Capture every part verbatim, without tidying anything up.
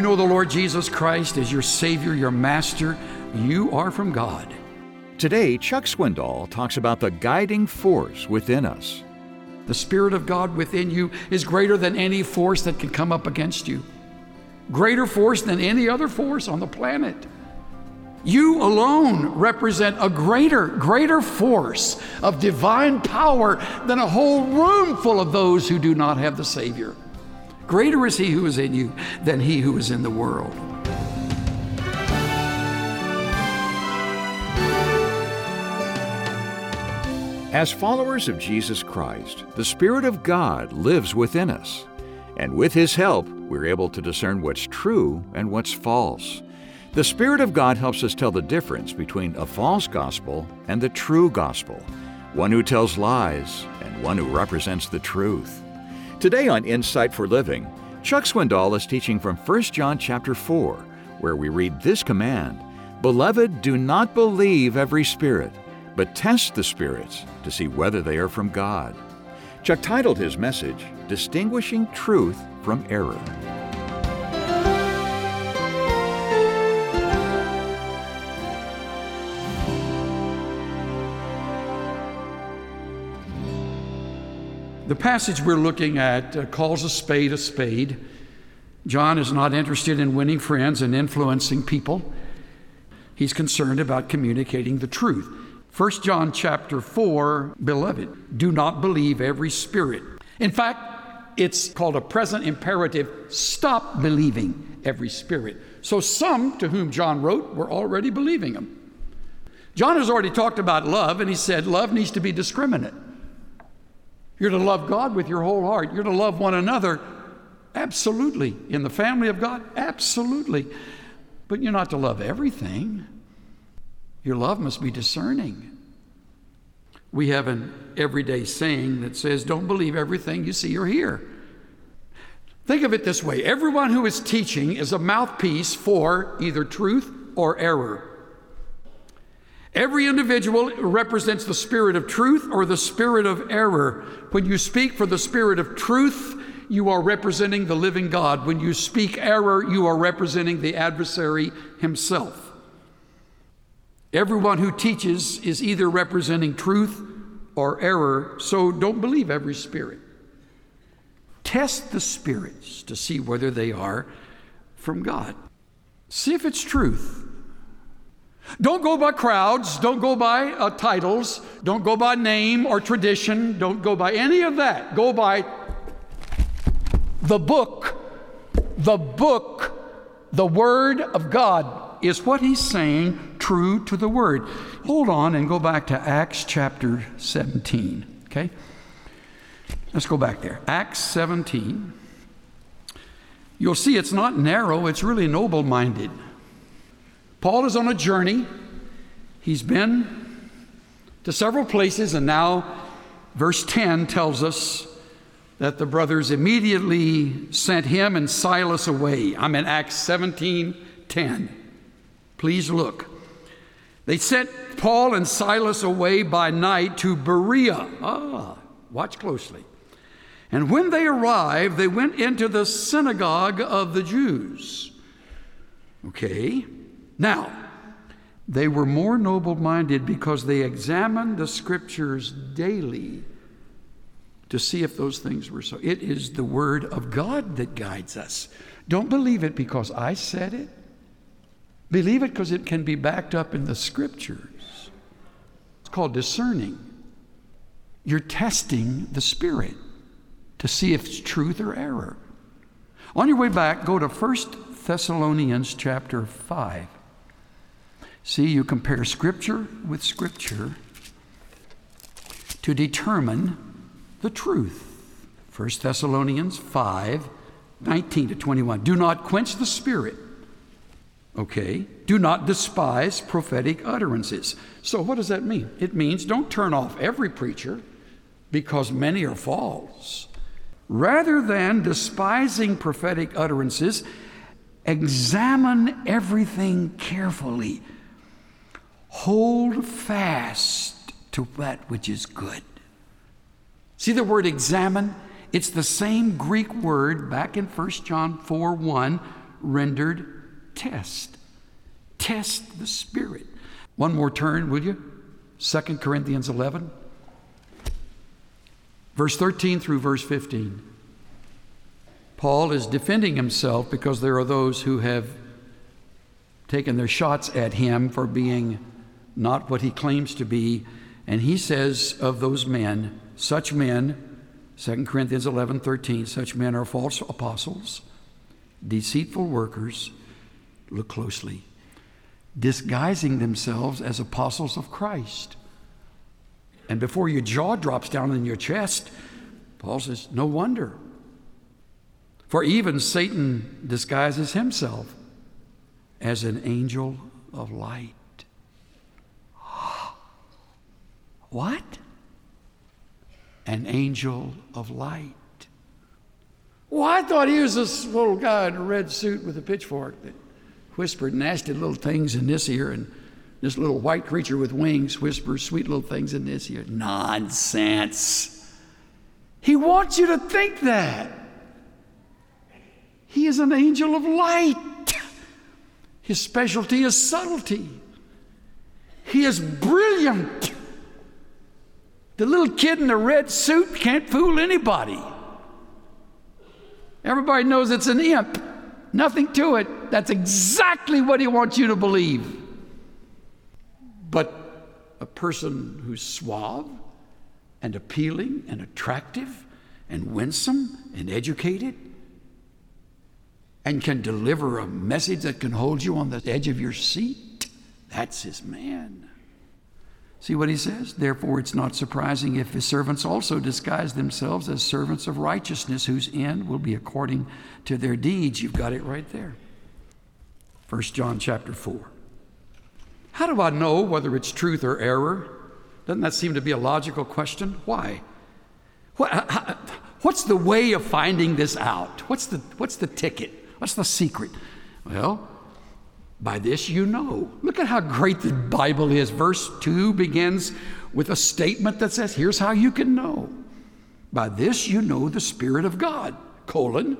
know the Lord Jesus Christ as your Savior, your Master, you are from God. Today, Chuck Swindoll talks about the guiding force within us. The Spirit of God within you is greater than any force that can come up against you. Greater force than any other force on the planet. You alone represent a greater, greater force of divine power than a whole room full of those who do not have the Savior. Greater is He who is in you than he who is in the world. As followers of Jesus Christ, the Spirit of God lives within us. And with His help, we're able to discern what's true and what's false. The Spirit of God helps us tell the difference between a false gospel and the true gospel, one who tells lies and one who represents the truth. Today on Insight for Living, Chuck Swindoll is teaching from First John chapter four, where we read this command, "Beloved, do not believe every spirit, but test the spirits to see whether they are from God." Chuck titled his message, Distinguishing Truth from Error. The passage we're looking at uh, calls a spade a spade. John is not interested in winning friends and influencing people. He's concerned about communicating the truth. First John chapter four, beloved, do not believe every spirit. In fact, it's called a present imperative. Stop believing every spirit. So some to whom John wrote were already believing him. John has already talked about love, and he said love needs to be discriminate. You're to love God with your whole heart. You're to love one another, absolutely. In the family of God, absolutely. But you're not to love everything. Your love must be discerning. We have an everyday saying that says, don't believe everything you see or hear. Think of it this way. Everyone who is teaching is a mouthpiece for either truth or error. Every individual represents the spirit of truth or the spirit of error. When you speak for the spirit of truth, you are representing the living God. When you speak error, you are representing the adversary himself. Everyone who teaches is either representing truth or error, so don't believe every spirit. Test the spirits to see whether they are from God. See if it's truth. Don't go by crowds. Don't go by uh, titles. Don't go by name or tradition. Don't go by any of that. Go by the book. The book, the Word of God. Is what he's saying true to the Word? Hold on and go back to Acts chapter seventeen, okay? Let's go back there. Acts seventeen. You'll see it's not narrow, it's really noble-minded. Paul is on a journey. He's been to several places, and now verse ten tells us that the brothers immediately sent him and Silas away. I'm in Acts seventeen ten. Please look. They sent Paul and Silas away by night to Berea. Ah, watch closely. And when they arrived, they went into the synagogue of the Jews. Okay. Now, they were more noble-minded because they examined the scriptures daily to see if those things were so. It is the Word of God that guides us. Don't believe it because I said it. Believe it because it can be backed up in the scriptures. It's called discerning. You're testing the Spirit to see if it's truth or error. On your way back, go to First Thessalonians chapter five. See, you compare Scripture with Scripture to determine the truth. First Thessalonians five, nineteen to twenty-one. Do not quench the Spirit. Okay. Do not despise prophetic utterances. So what does that mean? It means don't turn off every preacher because many are false. Rather than despising prophetic utterances, examine everything carefully. Hold fast to that which is good. See the word examine? It's the same Greek word back in First John four one, rendered test. Test the Spirit. One more turn, will you? Second Corinthians eleven. Verse thirteen through verse fifteen. Paul is defending himself because there are those who have taken their shots at him for being not what he claims to be. And he says of those men, such men, Second Corinthians eleven thirteen, such men are false apostles, deceitful workers, look closely, disguising themselves as apostles of Christ. And before your jaw drops down in your chest, Paul says, no wonder. For even Satan disguises himself as an angel of light. What? An angel of light. Well, I thought he was this little guy in a red suit with a pitchfork that whispered nasty little things in this ear, and this little white creature with wings whispers sweet little things in this ear. Nonsense. He wants you to think that. He is an angel of light. His specialty is subtlety. He is brilliant. The little kid in the red suit can't fool anybody. Everybody knows it's an imp. Nothing to it. That's exactly what he wants you to believe. But a person who's suave and appealing and attractive and winsome and educated and can deliver a message that can hold you on the edge of your seat, that's his man. See what he says? Therefore, it's not surprising if his servants also disguise themselves as servants of righteousness, whose end will be according to their deeds. You've got it right there. First John chapter four. How do I know whether it's truth or error? Doesn't that seem to be a logical question? Why? What, how, what's the way of finding this out? What's the, what's the ticket? What's the secret? Well, by this you know. Look at how great the Bible is. Verse two begins with a statement that says, here's how you can know. By this you know the Spirit of God, colon.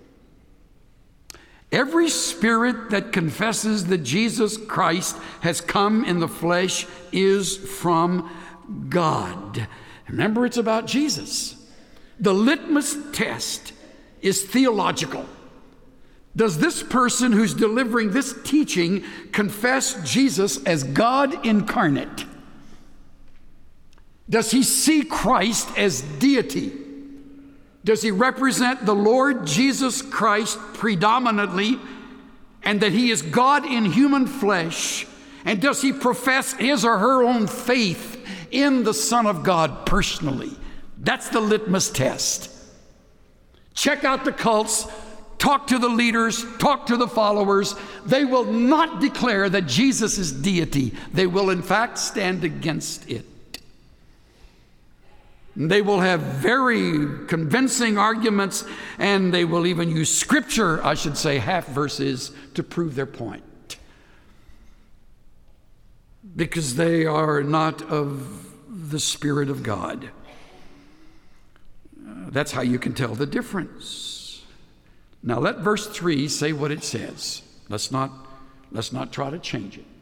Every spirit that confesses that Jesus Christ has come in the flesh is from God. Remember, it's about Jesus. The litmus test is theological. Does this person who's delivering this teaching confess Jesus as God incarnate? Does he see Christ as deity? Does he represent the Lord Jesus Christ predominantly, and that he is God in human flesh? And does he profess his or her own faith in the Son of God personally? That's the litmus test. Check out the cults. Talk to the leaders, talk to the followers. They will not declare that Jesus is deity. They will, in fact, stand against it. They will have very convincing arguments, and they will even use scripture, I should say, half verses, to prove their point. Because they are not of the Spirit of God. Uh, that's how you can tell the difference. Now let verse three say what it says. Let's not, let's not try to change it.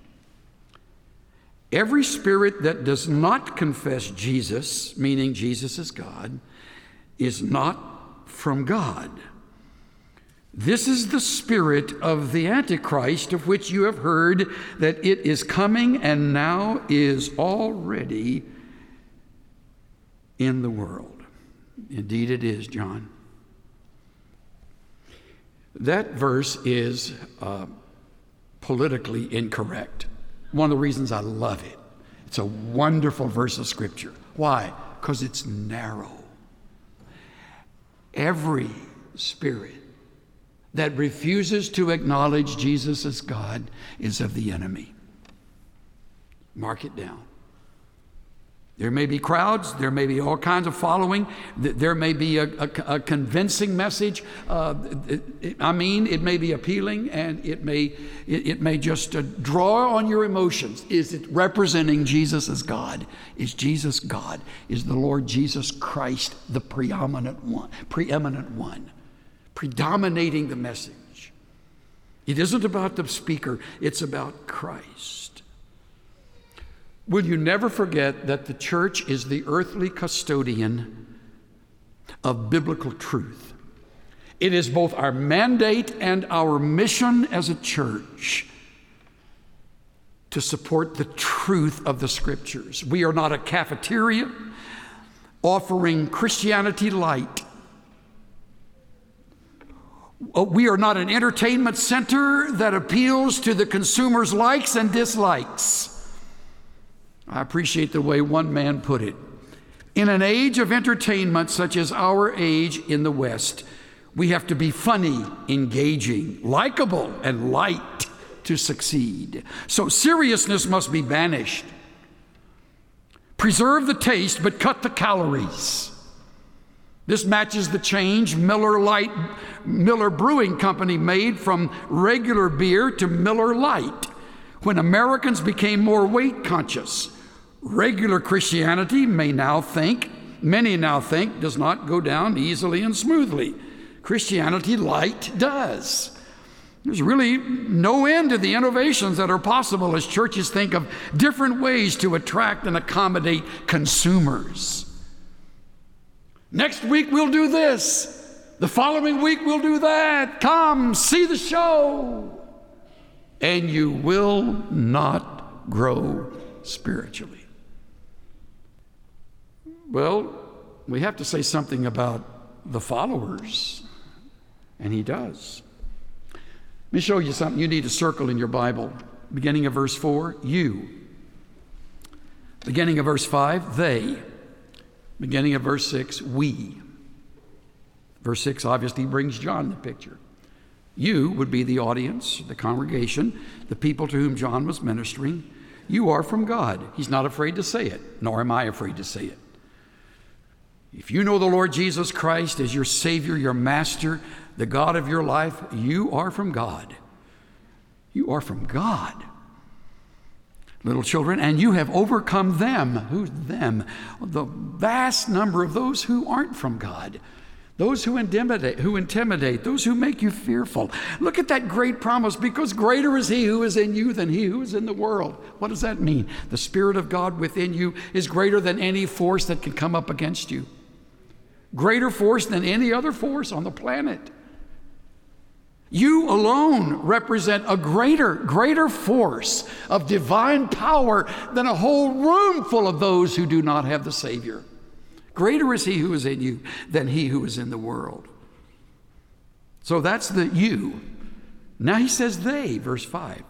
Every spirit that does not confess Jesus, meaning Jesus is God, is not from God. This is the spirit of the Antichrist, of which you have heard that it is coming and now is already in the world. Indeed it is, John. That verse is uh, politically incorrect. One of the reasons I love it. It's a wonderful verse of Scripture. Why? Because it's narrow. Every spirit that refuses to acknowledge Jesus as God is of the enemy. Mark it down. There may be crowds, there may be all kinds of following, there may be a, a, a convincing message. Uh, it, it, I mean, it may be appealing, and it may it, it may just uh, draw on your emotions. Is it representing Jesus as God? Is Jesus God? Is the Lord Jesus Christ the preeminent one, preeminent one, predominating the message? It isn't about the speaker, it's about Christ. Will you never forget that the church is the earthly custodian of biblical truth? It is both our mandate and our mission as a church to support the truth of the Scriptures. We are not a cafeteria offering Christianity light. We are not an entertainment center that appeals to the consumer's likes and dislikes. I appreciate the way one man put it. In an age of entertainment such as our age in the West, we have to be funny, engaging, likable, and light to succeed. So seriousness must be banished. Preserve the taste, but cut the calories. This matches the change Miller Lite, Miller Brewing Company made from regular beer to Miller Lite when Americans became more weight conscious. Regular Christianity may now think, many now think, does not go down easily and smoothly. Christianity light does. There's really no end to the innovations that are possible as churches think of different ways to attract and accommodate consumers. Next week we'll do this. The following week we'll do that. Come, see the show. And you will not grow spiritually. Well, we have to say something about the followers, and he does. Let me show you something you need to circle in your Bible. Beginning of verse four, you. Beginning of verse five, they. Beginning of verse six, we. Verse six obviously brings John in the picture. You would be the audience, the congregation, the people to whom John was ministering. You are from God. He's not afraid to say it, nor am I afraid to say it. If you know the Lord Jesus Christ as your Savior, your Master, the God of your life, you are from God. You are from God. Little children, and you have overcome them. Who's them? The vast number of those who aren't from God. Those who intimidate, who intimidate, those who make you fearful. Look at that great promise, because greater is he who is in you than he who is in the world. What does that mean? The Spirit of God within you is greater than any force that can come up against you. Greater force than any other force on the planet. You alone represent a greater, greater force of divine power than a whole room full of those who do not have the Savior. Greater is he who is in you than he who is in the world. So that's the you. Now he says they, verse five.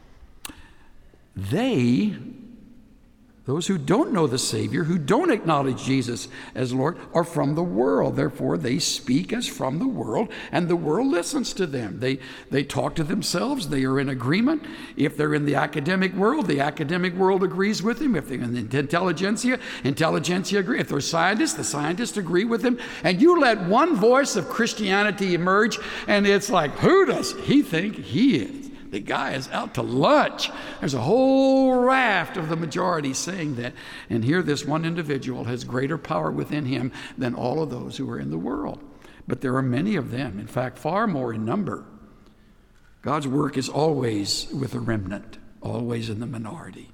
They, those who don't know the Savior, who don't acknowledge Jesus as Lord, are from the world. Therefore, they speak as from the world, and the world listens to them. They, they talk to themselves. They are in agreement. If they're in the academic world, the academic world agrees with them. If they're in the intelligentsia, intelligentsia agree. If they're scientists, the scientists agree with them. And you let one voice of Christianity emerge, and it's like, who does he think he is? The guy is out to lunch. There's a whole raft of the majority saying that. And here this one individual has greater power within him than all of those who are in the world. But there are many of them, in fact, far more in number. God's work is always with a remnant, always in the minority.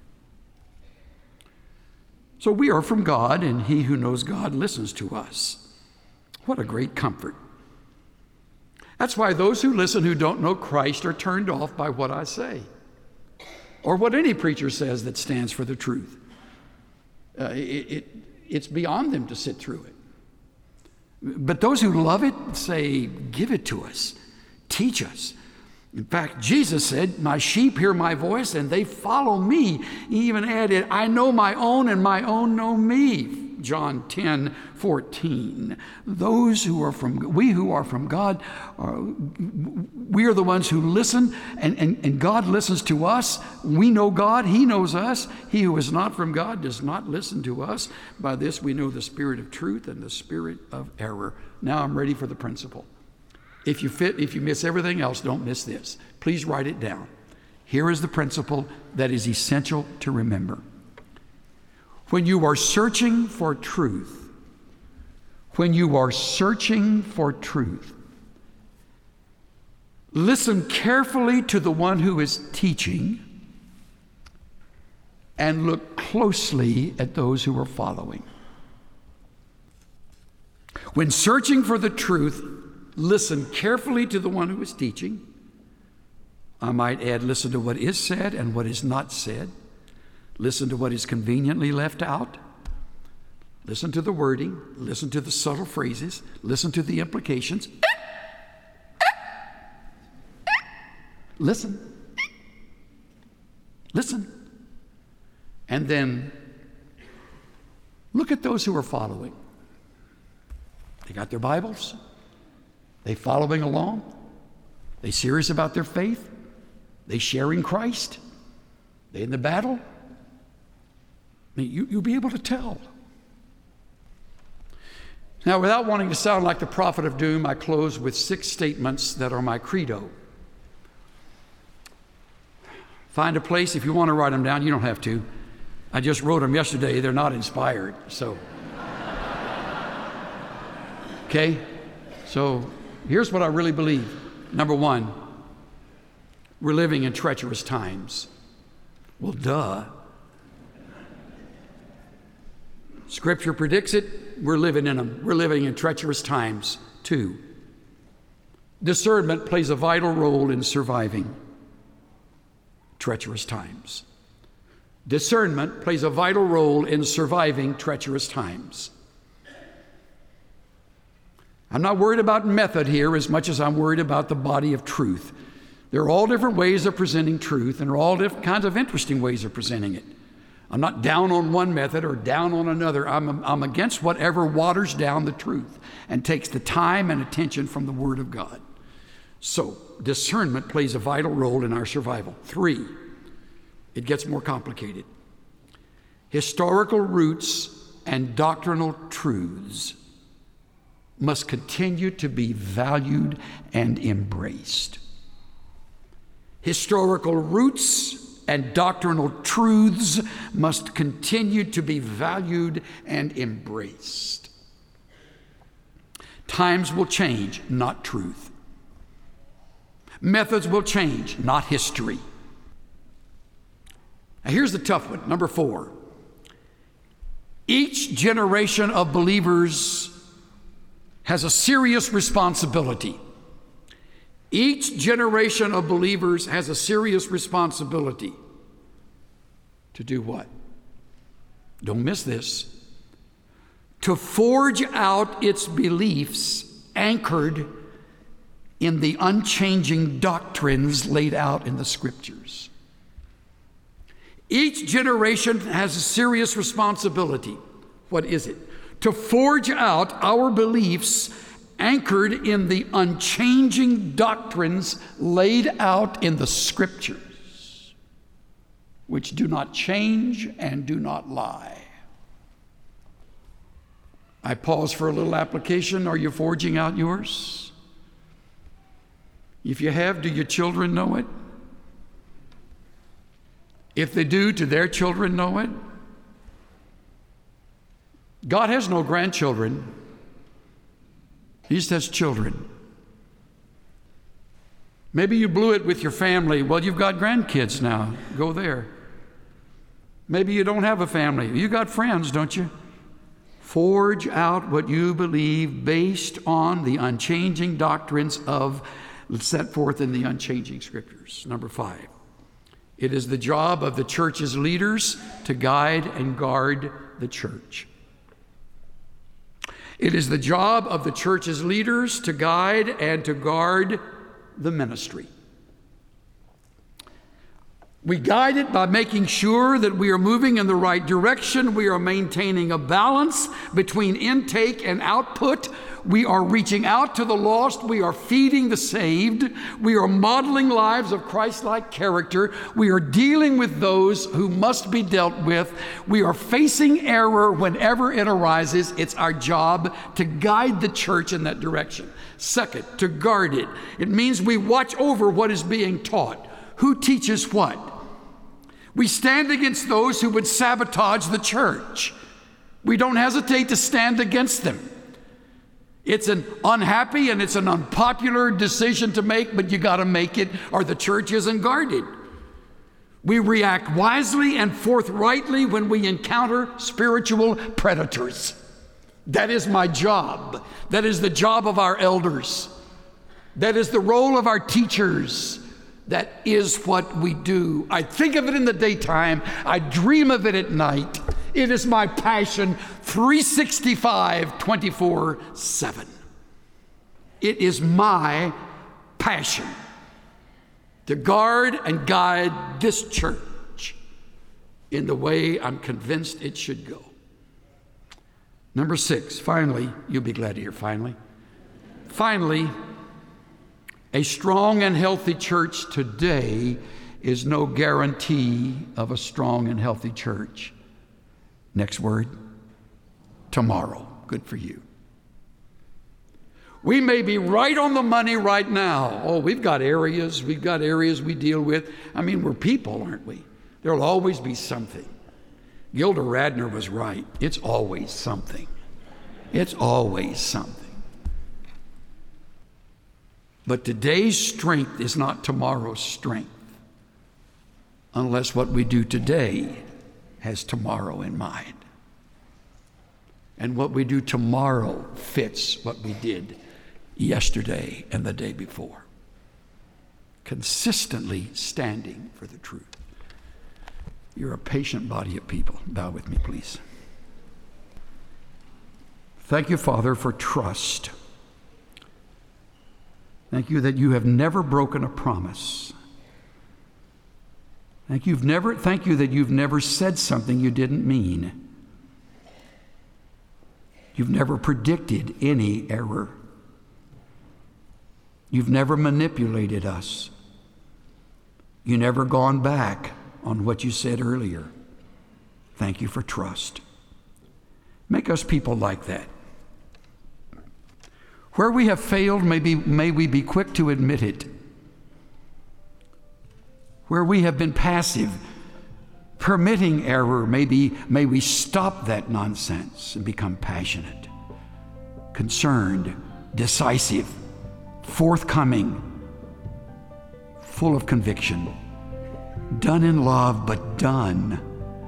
So we are from God, and he who knows God listens to us. What a great comfort. That's why those who listen who don't know Christ are turned off by what I say, or what any preacher says that stands for the truth. Uh, it, it, it's beyond them to sit through it. But those who love it say, give it to us, teach us. In fact, Jesus said, my sheep hear my voice and they follow me. He even added, I know my own and my own know me. John ten fourteen. Those who are from, we who are from God, are, we are the ones who listen, and, and, and God listens to us. We know God, he knows us. He who is not from God does not listen to us. By this we know the spirit of truth and the spirit of error. Now I'm ready for the principle. If you fit, if you miss everything else, don't miss this. Please write it down. Here is the principle that is essential to remember. When you are searching for truth, when you are searching for truth, Listen carefully to the one who is teaching, and look closely at those who are following. When searching for the truth, listen carefully to the one who is teaching. I might add, listen to what is said and what is not said. Listen to what is conveniently left out. Listen to the wording. Listen to the subtle phrases. Listen to the implications. Listen. Listen. And then look at those who are following. They got their Bibles. They following along. They serious about their faith. They sharing Christ. They in the battle. I mean, you, you'll be able to tell. Now, without wanting to sound like the prophet of doom, I close with six statements that are my credo. Find a place. If you want to write them down, you don't have to. I just wrote them yesterday. They're not inspired, so. Okay? So here's what I really believe. Number one, we're living in treacherous times. Well, duh. Scripture predicts it. We're living in them. We're living in treacherous times. Two, discernment plays a vital role in surviving treacherous times. Discernment plays a vital role in surviving treacherous times. I'm not worried about method here as much as I'm worried about the body of truth. There are all different ways of presenting truth, and there are all different kinds of interesting ways of presenting it. I'm not down on one method or down on another. I'm, I'm against whatever waters down the truth and takes the time and attention from the Word of God. So, discernment plays a vital role in our survival. Three, it gets more complicated. Historical roots and doctrinal truths must continue to be valued and embraced. Historical roots and doctrinal truths must continue to be valued and embraced. Times will change, not truth. Methods will change, not history. Now here's the tough one, number four. Each generation of believers has a serious responsibility. Each generation of believers has a serious responsibility to do what? Don't miss this. To forge out its beliefs anchored in the unchanging doctrines laid out in the Scriptures. Each generation has a serious responsibility. What is it? To forge out our beliefs anchored in the unchanging doctrines laid out in the Scriptures, which do not change and do not lie. I pause for a little application. Are you forging out yours? If you have, do your children know it? If they do, do their children know it? God has no grandchildren. He just has children. Maybe you blew it with your family. Well, you've got grandkids now. Go there. Maybe you don't have a family. You got friends, don't you? Forge out what you believe based on the unchanging doctrines of set forth in the unchanging Scriptures. Number five, it is the job of the church's leaders to guide and guard the church. It is the job of the church's leaders to guide and to guard the ministry. We guide it by making sure that we are moving in the right direction. We are maintaining a balance between intake and output. We are reaching out to the lost. We are feeding the saved. We are modeling lives of Christ-like character. We are dealing with those who must be dealt with. We are facing error whenever it arises. It's our job to guide the church in that direction. Second, to guard it. It means we watch over what is being taught. Who teaches what? We stand against those who would sabotage the church. We don't hesitate to stand against them. It's an unhappy and it's an unpopular decision to make, but you got to make it or the church isn't guarded. We react wisely and forthrightly when we encounter spiritual predators. That is my job. That is the job of our elders. That is the role of our teachers. That is what we do. I think of it in the daytime. I dream of it at night. It is my passion, three sixty-five, twenty-four seven. It is my passion to guard and guide this church in the way I'm convinced it should go. Number six, finally, you'll be glad to hear finally. Finally, a strong and healthy church today is no guarantee of a strong and healthy church. Next word, tomorrow. Good for you. We may be right on the money right now. Oh, we've got areas, we've got areas we deal with. I mean, we're people, aren't we? There'll always be something. Gilda Radner was right. It's always something. It's always something. But today's strength is not tomorrow's strength, unless what we do today has tomorrow in mind. And what we do tomorrow fits what we did yesterday and the day before. Consistently standing for the truth. You're a patient body of people. Bow with me, please. Thank you, Father, for trust. Thank you that you have never broken a promise. Thank you've never, thank you that you've never said something you didn't mean. You've never predicted any error. You've never manipulated us. You've never gone back on what you said earlier. Thank you for trust. Make us people like that. Where we have failed, may, be, may we be quick to admit it. Where we have been passive, permitting error, maybe may we stop that nonsense and become passionate, concerned, decisive, forthcoming, full of conviction, done in love, but done.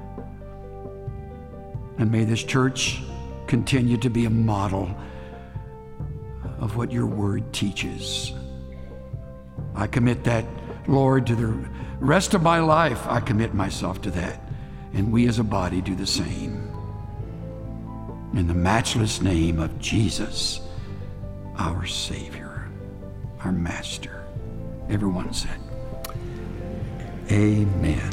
And may this church continue to be a model of what your word teaches. I commit that, Lord, to the rest of my life. I commit myself to that. And we as a body do the same. In the matchless name of Jesus, our Savior, our Master. Everyone said, amen.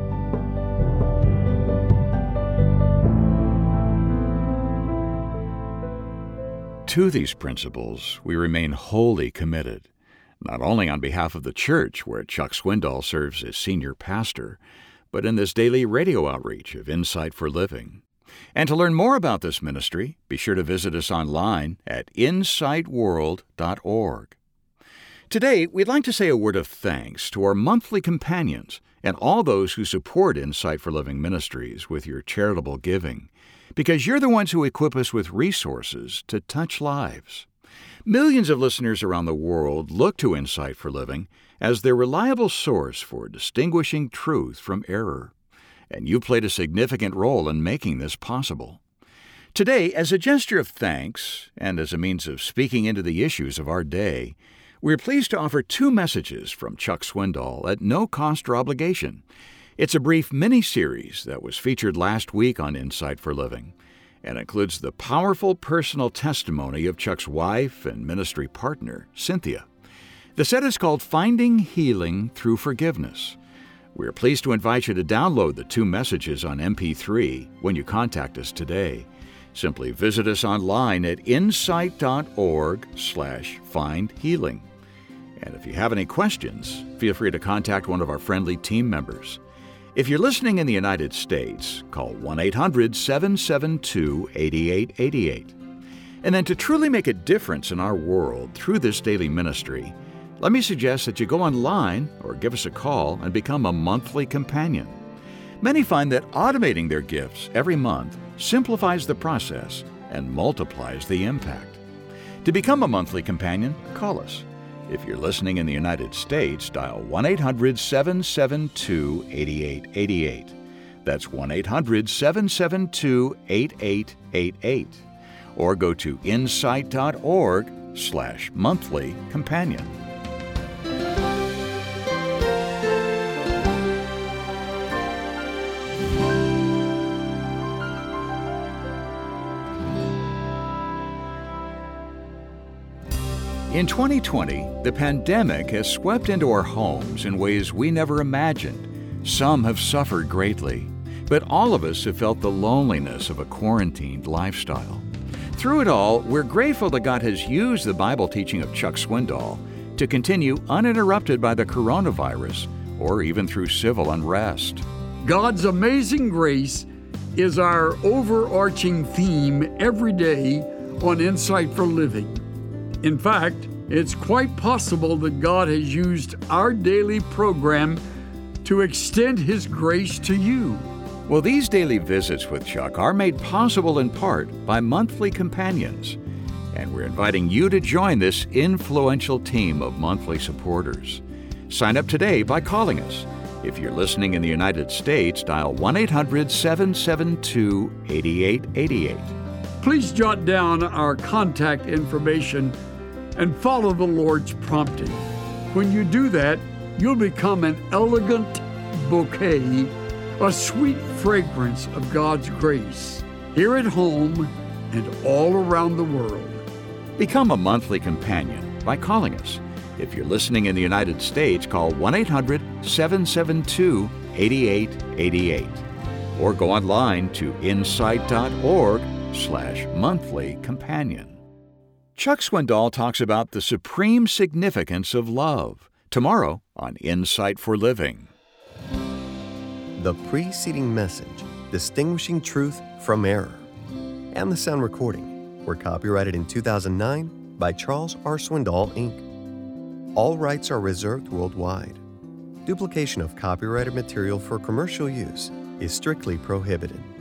To these principles, we remain wholly committed, not only on behalf of the church where Chuck Swindoll serves as senior pastor, but in this daily radio outreach of Insight for Living. And to learn more about this ministry, be sure to visit us online at insight world dot org. Today, we'd like to say a word of thanks to our monthly companions and all those who support Insight for Living Ministries with your charitable giving, because you're the ones who equip us with resources to touch lives. Millions of listeners around the world look to Insight for Living as their reliable source for distinguishing truth from error, and you played a significant role in making this possible. Today, as a gesture of thanks and as a means of speaking into the issues of our day, we're pleased to offer two messages from Chuck Swindoll at no cost or obligation. It's a brief mini-series that was featured last week on Insight for Living and includes the powerful personal testimony of Chuck's wife and ministry partner, Cynthia. The set is called Finding Healing Through Forgiveness. We're pleased to invite you to download the two messages on M P three when you contact us today. Simply visit us online at insight dot org slash find healing. And if you have any questions, feel free to contact one of our friendly team members. If you're listening in the United States, call one eight hundred seven seven two eight eight eight eight. And then to truly make a difference in our world through this daily ministry, let me suggest that you go online or give us a call and become a monthly companion. Many find that automating their gifts every month simplifies the process and multiplies the impact. To become a monthly companion, call us. If you're listening in the United States, dial one eight hundred seven seven two eight eight eight eight. That's one eight hundred seven seven two eight eight eight eight. Or go to insight.org slash monthly companion. In twenty twenty, the pandemic has swept into our homes in ways we never imagined. Some have suffered greatly, but all of us have felt the loneliness of a quarantined lifestyle. Through it all, we're grateful that God has used the Bible teaching of Chuck Swindoll to continue uninterrupted by the coronavirus or even through civil unrest. God's amazing grace is our overarching theme every day on Insight for Living. In fact, it's quite possible that God has used our daily program to extend His grace to you. Well, these daily visits with Chuck are made possible in part by monthly companions, and we're inviting you to join this influential team of monthly supporters. Sign up today by calling us. If you're listening in the United States, dial one eight hundred seven seven two eight eight eight eight. Please jot down our contact information and follow the Lord's prompting. When you do that, you'll become an elegant bouquet, a sweet fragrance of God's grace, here at home and all around the world. Become a monthly companion by calling us. If you're listening in the United States, call one eight hundred seven seven two eight eight eight eight or go online to insight.org slash monthly companion. Chuck Swindoll talks about the supreme significance of love tomorrow on Insight for Living. The preceding message, Distinguishing Truth from Error, and the sound recording were copyrighted in two thousand nine by Charles R. Swindoll, Incorporated. All rights are reserved worldwide. Duplication of copyrighted material for commercial use is strictly prohibited.